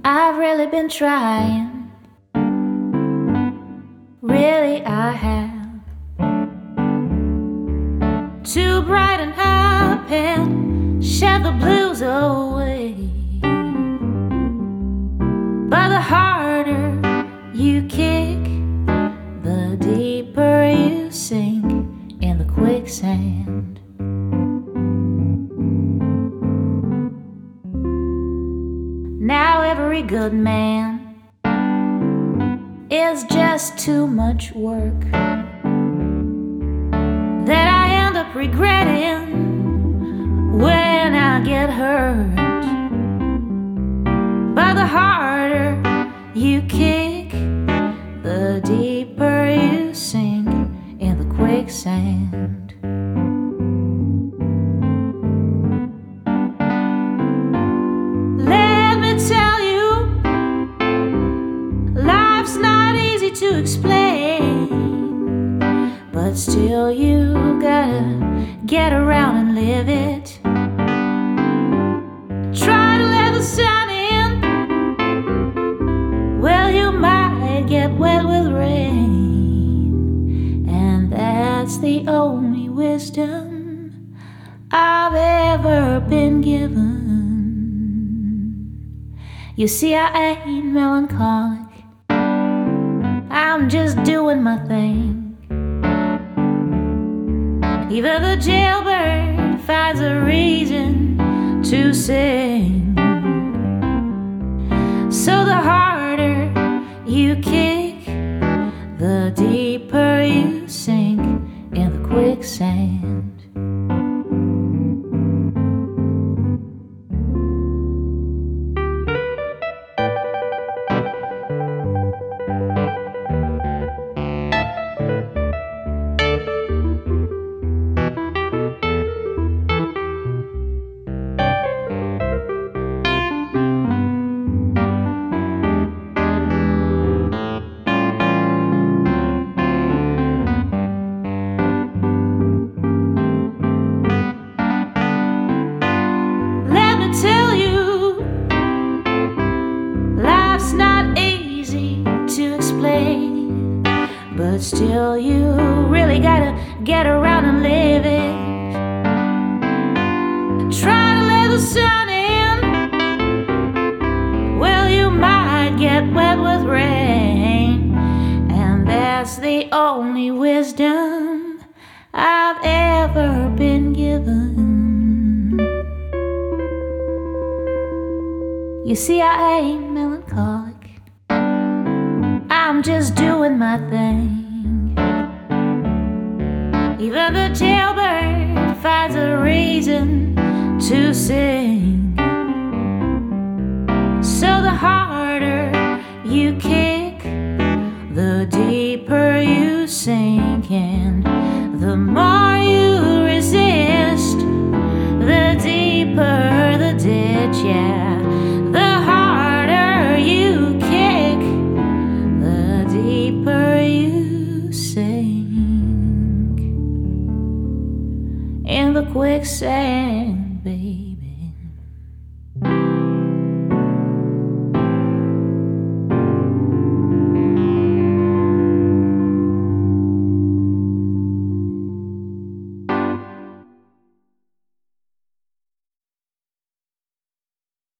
I've really been trying, really I have, to brighten up and shed the blues away. But the harder you kick, the deeper you sink in the quicksand. Now every good man is just too much work that I end up regretting when I get hurt. But the harder you kick, the deeper you sink in the quicksand. Tell you, life's not easy to explain, but still you gotta get around and live it. Try to let the sun in, well, you might get wet with rain, and that's the only wisdom I've ever been given. You see, I ain't melancholic, I'm just doing my thing. Even the jailbird finds a reason to sing. So the harder you kick, the deeper you sink in the quicksand. Tell you, life's not easy to explain, but still you really gotta get around and live it. Try to let the sun in, well, you might get wet with rain, and that's the only wisdom I've ever been given. You see, I ain't melancholic, I'm just doing my thing. Even the jailbird finds a reason to sing. So the harder you kick, the deeper you sink, and the more you resist, the deeper the ditch, yeah. The harder you kick, the deeper you sink in the quicksand, babe.